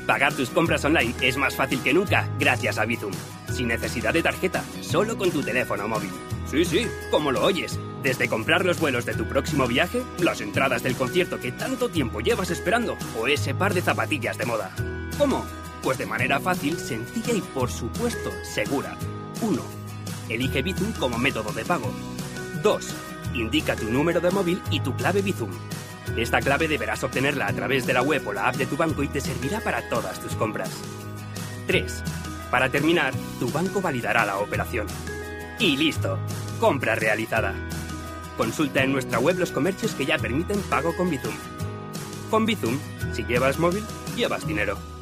Pagar tus compras online es más fácil que nunca gracias a Bizum. Sin necesidad de tarjeta, solo con tu teléfono móvil. Sí, como lo oyes. Desde comprar los vuelos de tu próximo viaje, las entradas del concierto que tanto tiempo llevas esperando o ese par de zapatillas de moda. ¿Cómo? Pues de manera fácil, sencilla y por supuesto segura. 1. Elige Bizum como método de pago. 2. Indica tu número de móvil y tu clave Bizum. Esta clave deberás obtenerla a través de la web o la app de tu banco y te servirá para todas tus compras. 3. Para terminar, tu banco validará la operación. Y listo, compra realizada. Consulta en nuestra web los comercios que ya permiten pago con Bizum. Con Bizum, si llevas móvil, llevas dinero.